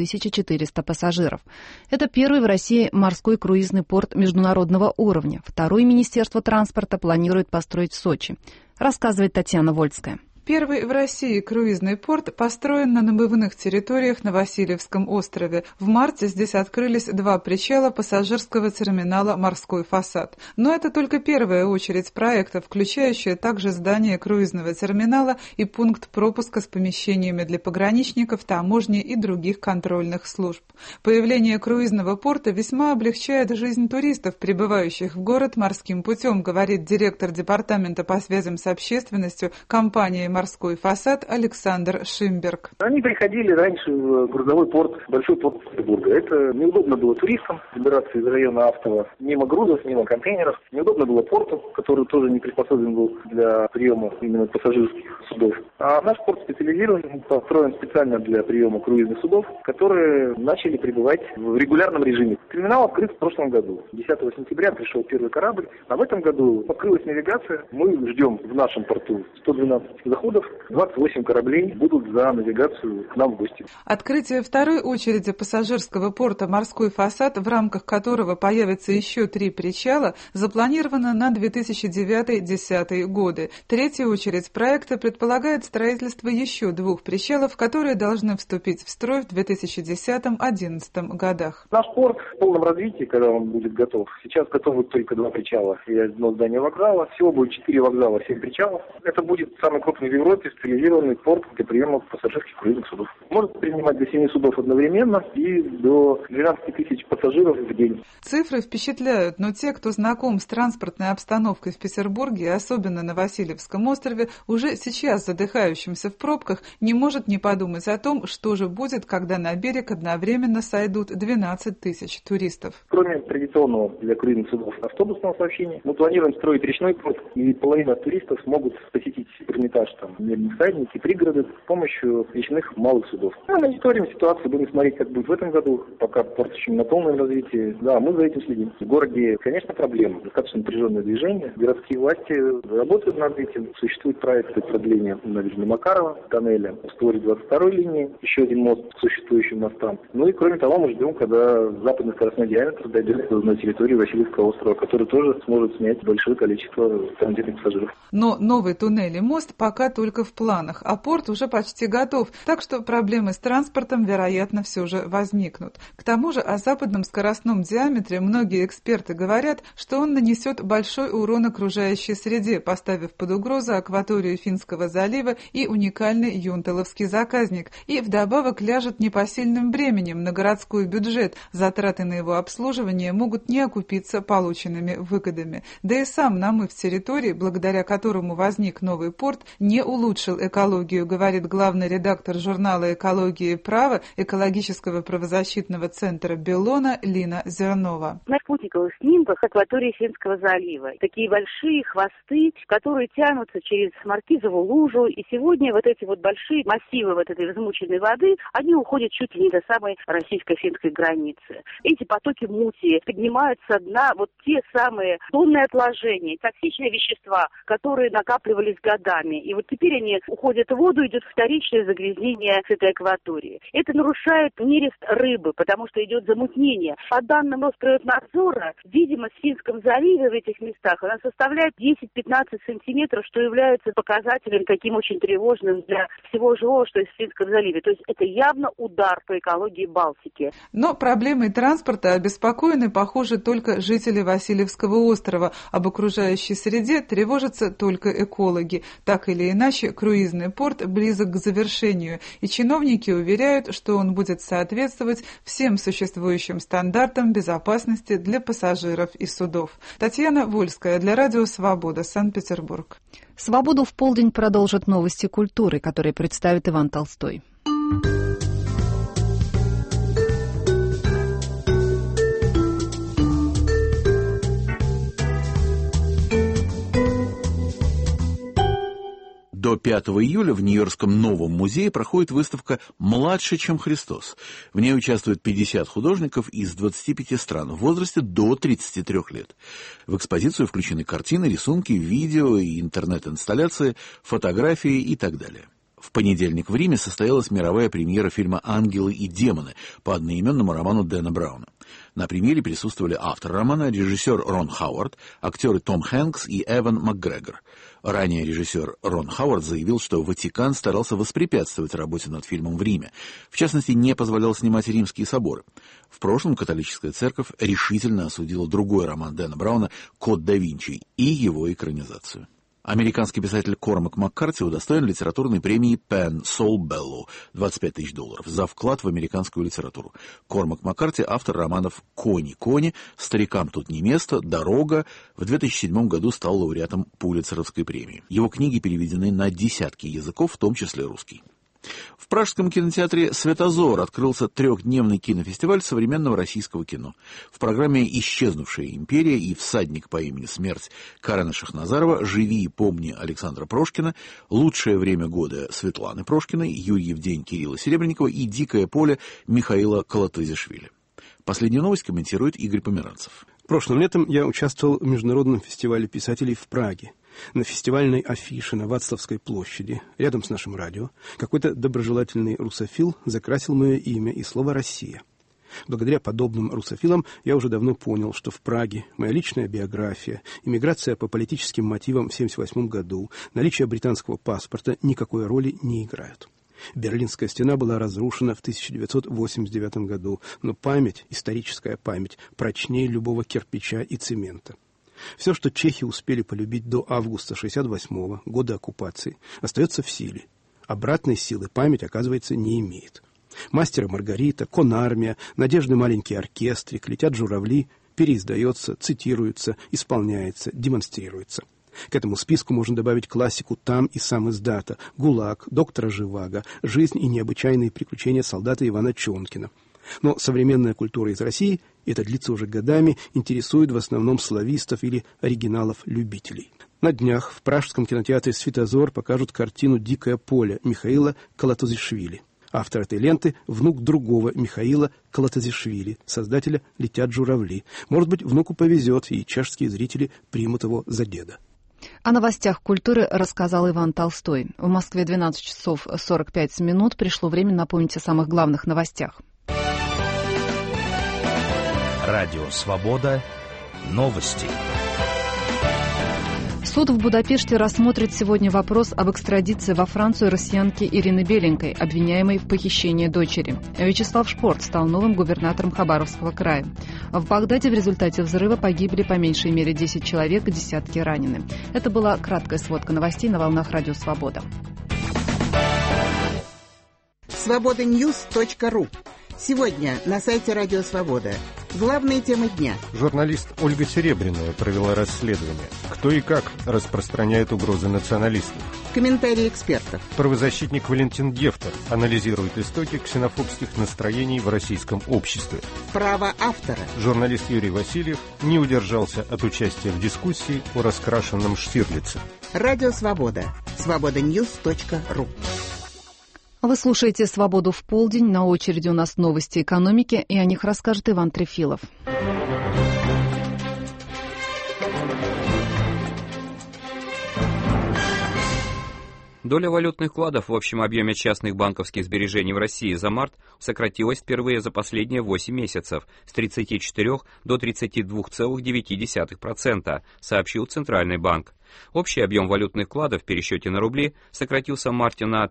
2400 пассажиров. Это первый в России морской круизный порт международного уровня. Второй Министерство транспорта планирует построить в Сочи. Рассказывает Татьяна Вольская. Первый в России круизный порт построен на набывных территориях на Васильевском острове. В марте здесь открылись 2 причала пассажирского терминала «Морской фасад». Но это только первая очередь проекта, включающая также здание круизного терминала и пункт пропуска с помещениями для пограничников, таможни и других контрольных служб. Появление круизного порта весьма облегчает жизнь туристов, прибывающих в город морским путем, говорит директор департамента по связям с общественностью компании «Морской фасад» Александр Шимберг. Они приходили раньше в грузовой порт, большой порт Петербурга. Это неудобно было туристам добираться из района Автово, мимо грузов, мимо контейнеров. Неудобно было порту, который тоже не приспособлен был для приема именно пассажирских судов. А наш порт специализирован, построен специально для приема круизных судов, которые начали прибывать в регулярном режиме. Терминал открыт в прошлом году. 10 сентября пришел первый корабль, а в этом году открылась навигация. Мы ждем в нашем порту 112 заходов. 28 кораблей будут за навигацию к нам в гости. Открытие второй очереди пассажирского порта «Морской фасад», в рамках которого появится еще 3 причала, запланировано на 2009-2010 годы. Третья очередь проекта предполагает строительство еще 2 причалов, которые должны вступить в строй в 2010-2011 годах. Наш порт в полном развитии, когда он будет готов. Сейчас готовы только 2 причала и 1 здание вокзала. Всего будет 4 вокзала, 7 причалов. Это будет самый крупный в Европе специализированный порт для приема пассажирских круизных судов. Может принимать до 7 судов одновременно и до 12 тысяч пассажиров в день. Цифры впечатляют, но те, кто знаком с транспортной обстановкой в Петербурге, особенно на Васильевском острове, уже сейчас задыхающимся в пробках, не может не подумать о том, что же будет, когда на берег одновременно сойдут 12 тысяч туристов. Кроме традиционного для круизных судов автобусного сообщения, мы планируем строить речной порт, и половина туристов смогут посетить Эрмитаж, мирные всадники, пригороды с помощью речных малых судов. Мы мониторим ситуацию, будем смотреть, как будет в этом году, пока порт еще не на полном развитии. Да, мы за этим следим. В городе, конечно, проблемы, достаточно напряженное движение. Городские власти работают над этим. Существует проект продления набережной Макарова, тоннеля, в створе 22-й линии, еще один мост к существующим мостам. Ну и кроме того, мы ждем, когда западный скоростной диаметр дойдет на территорию Васильевского острова, который тоже сможет снять большое количество транзитных пассажиров. Но новый туннель и мост пока только в планах, а порт уже почти готов, так что проблемы с транспортом, вероятно, все же возникнут. К тому же о западном скоростном диаметре многие эксперты говорят, что он нанесет большой урон окружающей среде, поставив под угрозу акваторию Финского залива и уникальный Юнтеловский заказник, и вдобавок ляжет непосильным бременем на городской бюджет. Затраты на его обслуживание могут не окупиться полученными выгодами. Да и сам намыв территории, благодаря которому возник новый порт, не не улучшил экологию, говорит главный редактор журнала «Экология и право» экологического правозащитного центра «Беллона» Лина Зернова. На спутниковых снимках акватории Финского залива такие большие хвосты, которые тянутся через Маркизову лужу, и сегодня вот эти вот большие массивы вот этой взмученной воды, они уходят чуть ли не до самой российско-финской границы. Эти потоки мути поднимают со дна вот те самые тонны отложений, токсичные вещества, которые накапливались годами. И вот теперь они уходят в воду, идет вторичное загрязнение с этой акватории. Это нарушает нерест рыбы, потому что идет замутнение. По данным Росприроднадзора, видимость в Финском заливе в этих местах, она составляет 10-15 сантиметров, что является показателем таким очень тревожным для всего живого, что есть в Финском заливе. То есть это явно удар по экологии Балтики. Но проблемой транспорта обеспокоены, похоже, только жители Васильевского острова. Об окружающей среде тревожатся только экологи. Так или иначе, круизный порт близок к завершению, и чиновники уверяют, что он будет соответствовать всем существующим стандартам безопасности для пассажиров и судов. Татьяна Вольская для Радио Свобода, Санкт-Петербург. «Свободу в полдень» продолжат новости культуры, которые представит Иван Толстой. До 5 июля в Нью-Йоркском Новом музее проходит выставка «Младше, чем Христос». В ней участвуют 50 художников из 25 стран в возрасте до 33 лет. В экспозицию включены картины, рисунки, видео и интернет-инсталляции, фотографии и так далее. В понедельник в Риме состоялась мировая премьера фильма «Ангелы и демоны» по одноименному роману Дэна Брауна. На премьере присутствовали автор романа, режиссер Рон Хауард, актеры Том Хэнкс и Эван МакГрегор. Ранее режиссер Рон Хауард заявил, что Ватикан старался воспрепятствовать работе над фильмом в Риме. В частности, не позволял снимать римские соборы. В прошлом католическая церковь решительно осудила другой роман Дэна Брауна «Код да Винчи» и его экранизацию. Американский писатель Кормак Маккарти удостоен литературной премии Penn Soul Bellow $25 000 за вклад в американскую литературу. Кормак Маккарти — автор романов «Кони», «Старикам тут не место», «Дорога». В 2007 году стал лауреатом Пулитцеровской премии. Его книги переведены на десятки языков, в том числе русский. В пражском кинотеатре «Светозор» открылся трехдневный кинофестиваль современного российского кино. В программе «Исчезнувшая империя» и «Всадник по имени Смерть» Карена Шахназарова, «Живи и помни» Александра Прошкина, «Лучшее время года» Светланы Прошкиной, «Юрьев день» Кирилла Серебренникова и «Дикое поле» Михаила Колотозишвили. Последнюю новость комментирует Игорь Померанцев. Прошлым летом я участвовал в международном фестивале писателей в Праге. На фестивальной афише на Вацлавской площади, рядом с нашим радио, какой-то доброжелательный русофил закрасил мое имя и слово «Россия». Благодаря подобным русофилам я уже давно понял, что в Праге моя личная биография, иммиграция по политическим мотивам в 1978 году, наличие британского паспорта никакой роли не играют. Берлинская стена была разрушена в 1989 году, но память, историческая память, прочнее любого кирпича и цемента. Все, что чехи успели полюбить до августа 1968 года оккупации, остается в силе. Обратной силы память, оказывается, не имеет. «Мастер и Маргарита», «Конармия», «Надежды маленький оркестрик», «Летят журавли» переиздается, цитируется, исполняется, демонстрируется. К этому списку можно добавить классику «Там и сам издата», «ГУЛАГ», «Доктора Живаго», «Жизнь и необычайные приключения солдата Ивана Чонкина». Но современная культура из России, это длится уже годами, интересует в основном славистов или оригиналов-любителей. На днях в пражском кинотеатре «Светозор» покажут картину «Дикое поле» Михаила Колотозишвили. Автор этой ленты – внук другого Михаила Колотозишвили, создателя «Летят журавли». Может быть, внуку повезет, и чешские зрители примут его за деда. О новостях культуры рассказал Иван Толстой. В Москве 12 часов 45 минут. Пришло время напомнить о самых главных новостях. Радио «Свобода». Новости. Суд в Будапеште рассмотрит сегодня вопрос об экстрадиции во Францию россиянки Ирины Беленькой, обвиняемой в похищении дочери. Вячеслав Шпорт стал новым губернатором Хабаровского края. В Багдаде в результате взрыва погибли по меньшей мере 10 человек, десятки ранены. Это была краткая сводка новостей на волнах Радио Свобода. Свободаньюз.ру. Сегодня на сайте Радио Свобода. Главные темы дня. Журналист Ольга Серебряная провела расследование. Кто и как распространяет угрозы националистов. Комментарии экспертов. Правозащитник Валентин Гефтер анализирует истоки ксенофобских настроений в российском обществе. Право автора. Журналист Юрий Васильев не удержался от участия в дискуссии о раскрашенном Штирлице. Радио Свобода. Свободаньюз.ру. Вы слушаете «Свободу в полдень». На очереди у нас новости экономики, и о них расскажет Иван Трефилов. Доля валютных вкладов в общем объеме частных банковских сбережений в России за март сократилась впервые за последние 8 месяцев с 34 до 32,9%, сообщил Центральный банк. Общий объем валютных вкладов в пересчете на рубли сократился в марте на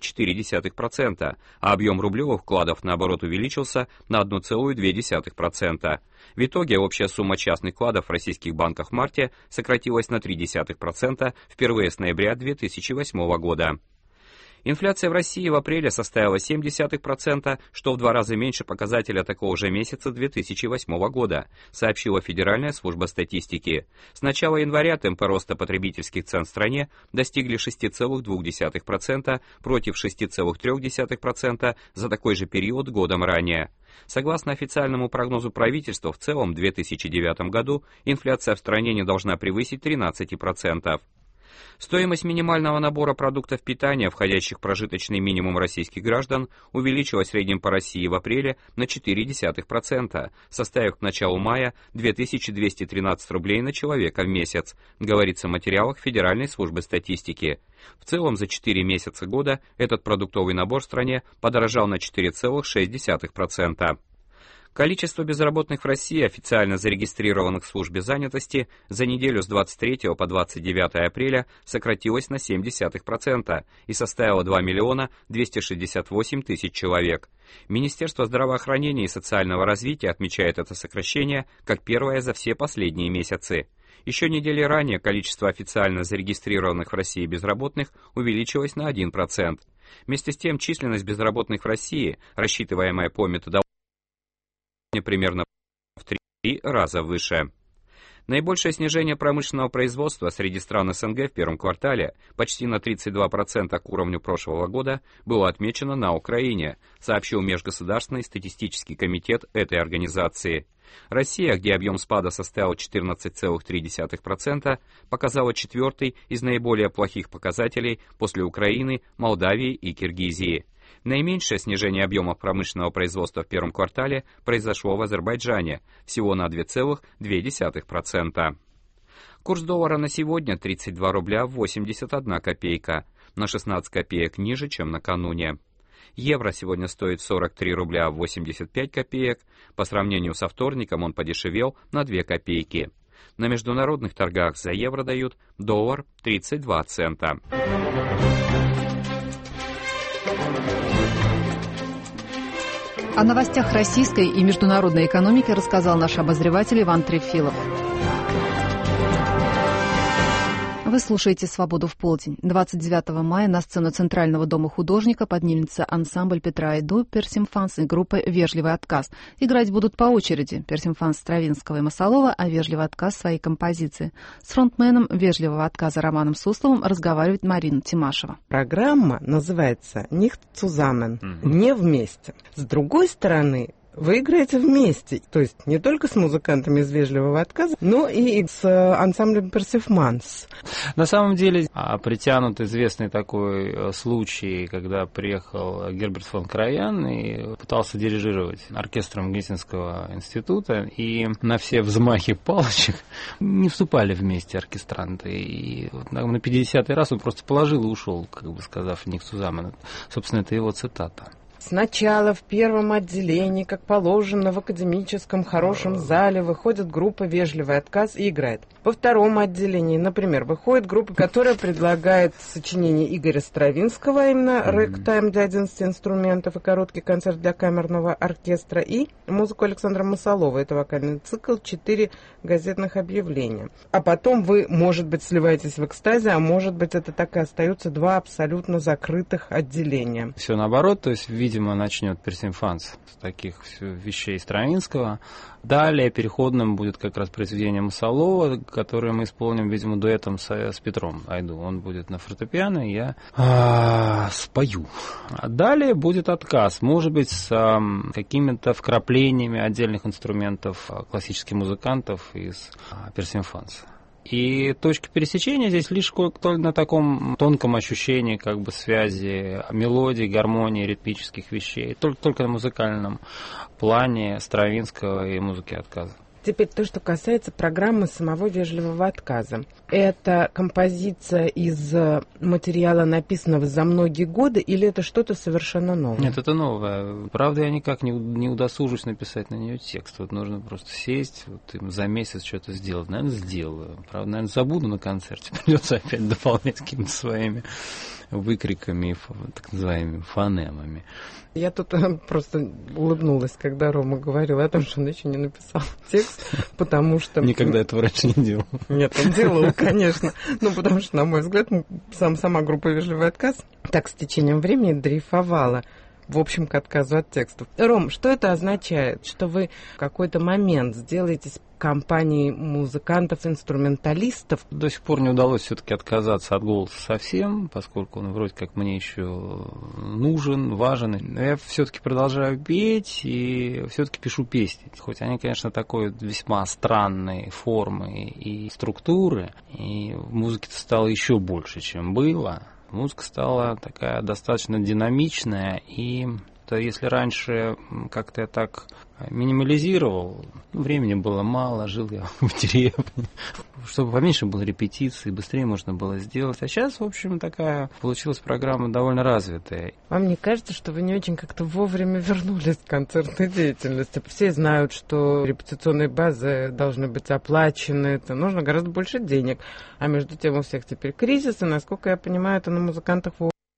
3,4%, а объем рублевых вкладов, наоборот, увеличился на 1,2%. В итоге общая сумма частных вкладов в российских банках в марте сократилась на 0,3% впервые с ноября 2008 года. Инфляция в России в апреле составила 0,7%, что в 2 раза меньше показателя такого же месяца 2008 года, сообщила Федеральная служба статистики. С начала января темпы роста потребительских цен в стране достигли 6,2% против 6,3% за такой же период годом ранее. Согласно официальному прогнозу правительства, в целом в 2009 году инфляция в стране не должна превысить 13%. Стоимость минимального набора продуктов питания, входящих в прожиточный минимум российских граждан, увеличилась в среднем по России в апреле на 0,4%, составив к началу мая 2213 рублей на человека в месяц, говорится в материалах Федеральной службы статистики. В целом за 4 месяца года этот продуктовый набор в стране подорожал на 4,6%. Количество безработных в России, официально зарегистрированных в службе занятости, за неделю с 23 по 29 апреля сократилось на 0,7% и составило 2 миллиона 268 тысяч человек. Министерство здравоохранения и социального развития отмечает это сокращение как первое за все последние месяцы. Еще недели ранее количество официально зарегистрированных в России безработных увеличилось на 1%. Вместе с тем численность безработных в России, рассчитываемая по методологии, примерно в 3 раза выше. Наибольшее снижение промышленного производства среди стран СНГ в первом квартале, почти на 32% к уровню прошлого года, было отмечено на Украине, сообщил Межгосударственный статистический комитет этой организации. Россия, где объем спада составил 14,3%, показала 4-й из наиболее плохих показателей после Украины, Молдавии и Киргизии. Наименьшее снижение объемов промышленного производства в первом квартале произошло в Азербайджане, всего на 2,2%. Курс доллара на сегодня 32 рубля 81 копейка, на 16 копеек ниже, чем накануне. Евро сегодня стоит 43 рубля 85 копеек, по сравнению со вторником он подешевел на 2 копейки. На международных торгах за евро дают доллар 32 цента. О новостях российской и международной экономики рассказал наш обозреватель Иван Трефилов. Вы слушаете «Свободу в полдень». 29 мая на сцену Центрального дома художника поднимется ансамбль Петра Айду, Персимфанс и группа «Вежливый отказ». Играть будут по очереди. Персимфанс Стравинского и Масолова, а «Вежливый отказ» своей композиции. С фронтменом «Вежливого отказа» Романом Сусловым разговаривает Марина Тимашева. Программа называется «Nicht zusammen», не вместе. С другой стороны, вы играете вместе, то есть не только с музыкантами из «Вежливого отказа», но и с ансамблем «Персифманс». На самом деле притянут известный такой случай, когда приехал Герберт фон Караян и пытался дирижировать оркестром Геттинского института, и на все взмахи палочек не вступали вместе оркестранты. И на 50-й раз он просто положил и ушел, как бы сказав «Nicht zusammen». Собственно, это его цитата. Сначала в первом отделении, как положено в академическом хорошем зале, выходит группа «Вежливый отказ» и играет. Во втором отделении, например, выходит группа, которая предлагает сочинение Игоря Стравинского, именно «Рэктайм» для 11 инструментов и короткий концерт для камерного оркестра, и музыку Александра Масолова. Это вокальный цикл, 4 газетных объявления. А потом вы, может быть, сливаетесь в экстазе, а может быть, это так и остаются 2 абсолютно закрытых отделения. Все наоборот, то есть, видимо, начнет Персимфанс с таких вещей Стравинского, Далее переходным будет как раз произведение Масалова, которое мы исполним, видимо, дуэтом с Петром Айду. Он будет на фортепиано, и я спою. А далее будет отказ, может быть, с какими-то вкраплениями отдельных инструментов классических музыкантов из Персимфанса. И точка пересечения здесь лишь только на таком тонком ощущении как бы связи мелодий, гармонии, ритмических вещей, только на музыкальном плане Стравинского и музыки отказа. Теперь то, что касается программы самого вежливого отказа. Это композиция из материала, написанного за многие годы, или это что-то совершенно новое? Нет, это новое. Правда, я никак не удосужусь написать на нее текст. Вот нужно просто сесть, вот, за месяц что-то сделать. Наверное, сделаю. Правда, наверное, забуду на концерте. Придется опять дополнять какими-то своими выкриками, так называемыми фонемами. Я тут просто улыбнулась, когда Рома говорил о том, что он еще не написал текст, потому что... Никогда этого раньше не делал. Нет, он делал, конечно. Ну, потому что, на мой взгляд, сама группа «Вежливый отказ» так с течением времени дрейфовала, в общем, к отказу от текстов. Ром, что это означает? Что вы в какой-то момент сделаетесь компанией музыкантов-инструменталистов? До сих пор не удалось все-таки отказаться от голоса совсем, поскольку он вроде как мне еще нужен, важен. Но я все-таки продолжаю петь и все-таки пишу песни. Хоть они, конечно, такой весьма странной формы и структуры, и музыки-то стало еще больше, чем было. Музыка стала такая достаточно динамичная, и если раньше как-то я так минимализировал, времени было мало, жил я в деревне, чтобы поменьше было репетиций, быстрее можно было сделать. А сейчас, в общем, такая получилась программа довольно развитая. Вам не кажется, что вы не очень как-то вовремя вернулись к концертной деятельности? Все знают, что репетиционные базы должны быть оплачены, это нужно гораздо больше денег. А между тем у всех теперь кризис, и, насколько я понимаю, это на музыкантах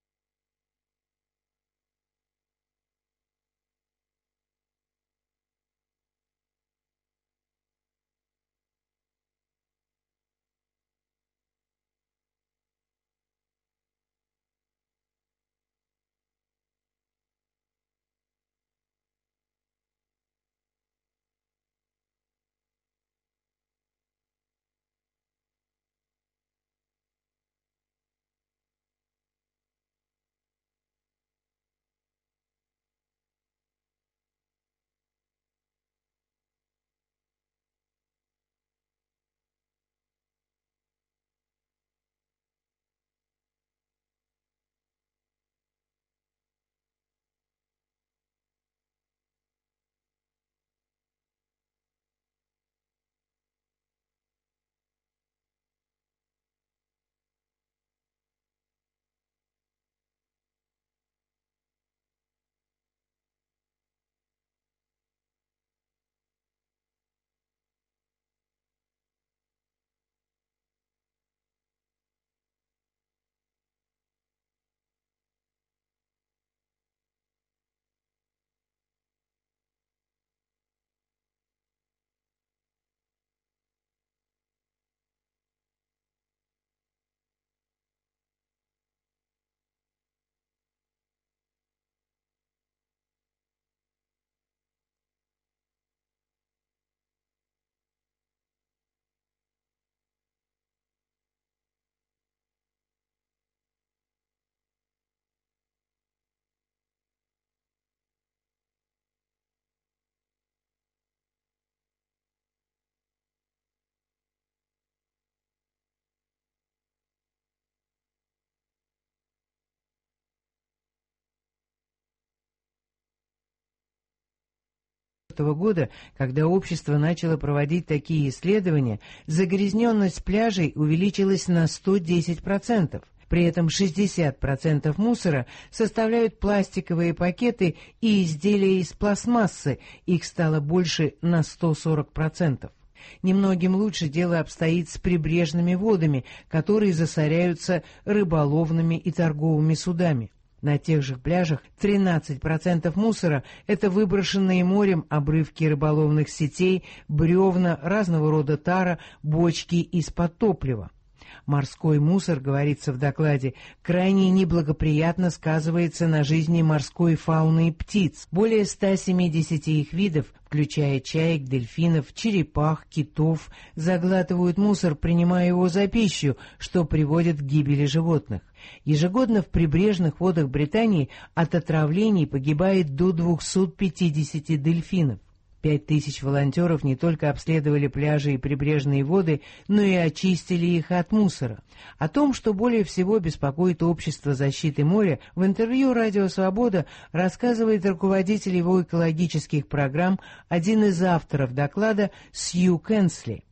года, когда общество начало проводить такие исследования, загрязненность пляжей увеличилась на 110%. При этом 60% мусора составляют пластиковые пакеты и изделия из пластмассы, их стало больше на 140%. Немногим лучше дело обстоит с прибрежными водами, которые засоряются рыболовными и торговыми судами. На тех же пляжах 13% мусора – это выброшенные морем обрывки рыболовных сетей, бревна, разного рода тара, бочки из-под топлива. Морской мусор, говорится в докладе, крайне неблагоприятно сказывается на жизни морской фауны и птиц. Более 170 их видов, включая чаек, дельфинов, черепах, китов, заглатывают мусор, принимая его за пищу, что приводит к гибели животных. Ежегодно в прибрежных водах Британии от отравлений погибает до 250 дельфинов. 5000 волонтеров не только обследовали пляжи и прибрежные воды, но и очистили их от мусора. О том, что более всего беспокоит общество защиты моря, в интервью «Радио Свобода» рассказывает руководитель его экологических программ, один из авторов доклада Сью Кенсли.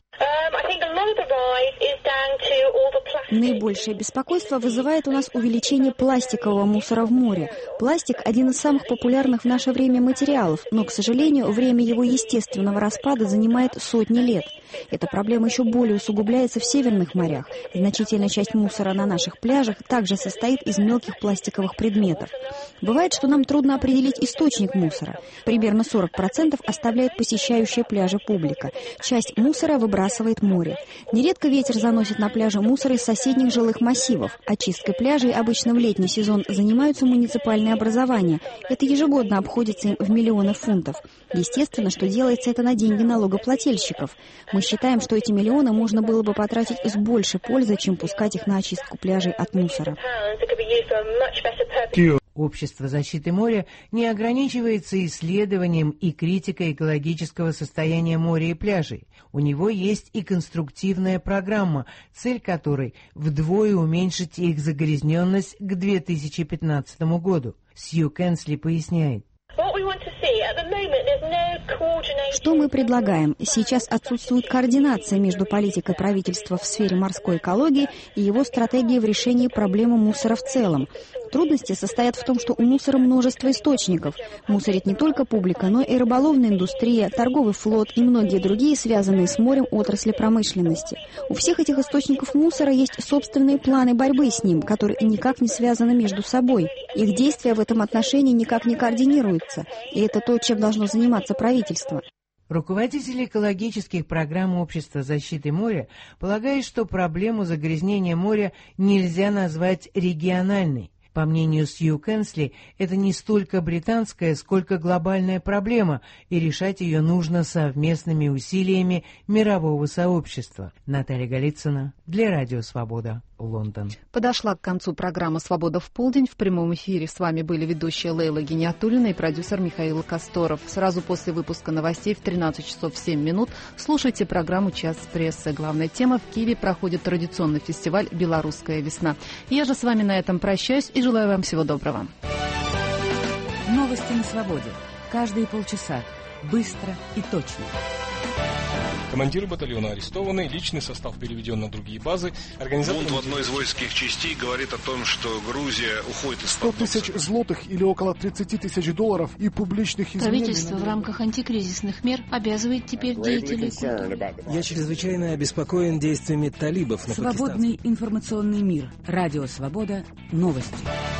Наибольшее беспокойство вызывает у нас увеличение пластикового мусора в море. Пластик – один из самых популярных в наше время материалов, но, к сожалению, время его естественного распада занимает сотни лет. Эта проблема еще более усугубляется в северных морях. Значительная часть мусора на наших пляжах также состоит из мелких пластиковых предметов. Бывает, что нам трудно определить источник мусора. Примерно 40% оставляет посещающая пляжи публика. Часть мусора выбрасывает море. Нередко ветер заносит на пляжи мусор из соседних жилых массивов. Очисткой пляжей обычно в летний сезон занимаются муниципальные образования. Это ежегодно обходится им в миллионы фунтов. Естественно, что делается это на деньги налогоплательщиков. Мы считаем, что эти миллионы можно было бы потратить с большей пользой, чем пускать их на очистку пляжей от мусора. Общество защиты моря не ограничивается исследованием и критикой экологического состояния моря и пляжей. У него есть и конструктивная программа, цель которой вдвое уменьшить их загрязненность к 2015 году. Сью Кенсли поясняет. Что мы предлагаем? Сейчас отсутствует координация между политикой правительства в сфере морской экологии и его стратегией в решении проблемы мусора в целом. Трудности состоят в том, что у мусора множество источников. Мусорит не только публика, но и рыболовная индустрия, торговый флот и многие другие, связанные с морем отрасли промышленности. У всех этих источников мусора есть собственные планы борьбы с ним, которые никак не связаны между собой. Их действия в этом отношении никак не координируются. И это то, чем должно заниматься правительство. Руководитель экологических программ Общества защиты моря полагает, что проблему загрязнения моря нельзя назвать региональной. По мнению Сью Кенсли, это не столько британская, сколько глобальная проблема, и решать ее нужно совместными усилиями мирового сообщества. Наталья Голицына для Радио Свобода, Лондон. Подошла к концу программа «Свобода в полдень». В прямом эфире с вами были ведущая Лейла Гиниатуллина и продюсер Михаил Косторов. Сразу после выпуска новостей в 13 часов 7 минут слушайте программу «Час прессы». Главная тема: в Киеве проходит традиционный фестиваль «Белорусская весна». Я же с вами на этом прощаюсь и желаю вам всего доброго. Новости на свободе. Каждые полчаса. Быстро и точно. Командиры батальона арестованы, личный состав переведен на другие базы. Бунт в одной из воинских частей говорит о том, что Грузия уходит из 100 тысяч злотых или около 30 тысяч долларов и публичных изменений. Правительство в рамках антикризисных мер обязывает теперь деятелей культуры. Я чрезвычайно обеспокоен действиями талибов на Пакистан. Свободный информационный мир. Радио Свобода. Новости.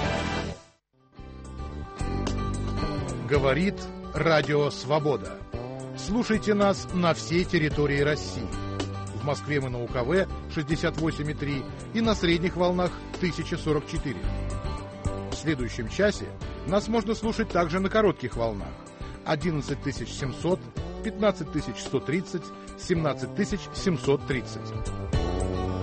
Говорит Радио Свобода. Слушайте нас на всей территории России. В Москве мы на УКВ 68,3 и на средних волнах 1044. В следующем часе нас можно слушать также на коротких волнах 11700, 15130, 17730.